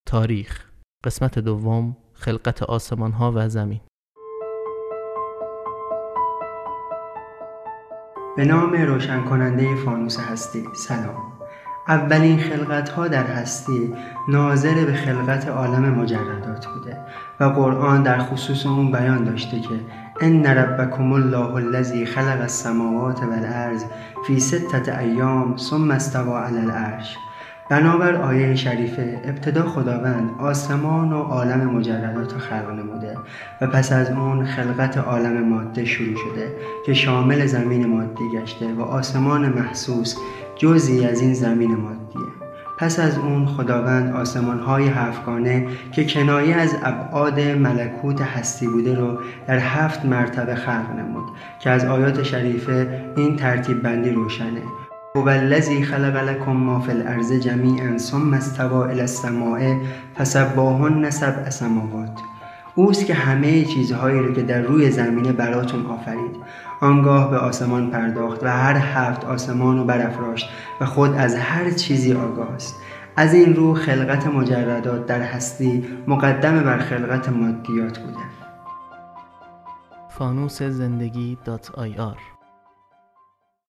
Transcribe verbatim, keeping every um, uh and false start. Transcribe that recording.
تاریخ، قسمت دوم، خلقت آسمان ها و زمین. به نام روشن کننده فانوس هستی. سلام. اولین خلقت ها در هستی ناظر به خلقت عالم مجردات بوده و قرآن در خصوص اون بیان داشته که ان ربکم الله الذی خلق السماوات والارض فی ستة ایام ثم استوی علی العرش. بنابر آیه شریفه ابتدا خداوند آسمان و عالم مجردات را خلق نموده و پس از اون خلقت عالم ماده شروع شده که شامل زمین مادی گشته و آسمان محسوس جزئی از این زمین مادیه. پس از اون خداوند آسمان‌های هفتگانه که کنایه از ابعاد ملکوت هستی بوده رو در هفت مرتبه خلق نمود که از آیات شریفه این ترتیب بندی روشنه. هو الذی خلق لکم ما فی الارض جمیعا ثم استوی الی السماء فسواهن سبع سماوات. اوست که همه چیزهایی رو که در روی زمینه براتون آفرید، آنگاه به آسمان پرداخت و هر هفت آسمان رو برافراشت و خود از هر چیزی آگاه است. از این رو خلقت مجردات در هستی مقدم بر خلقت مادیات بوده. فانوس زندگی دات آی آر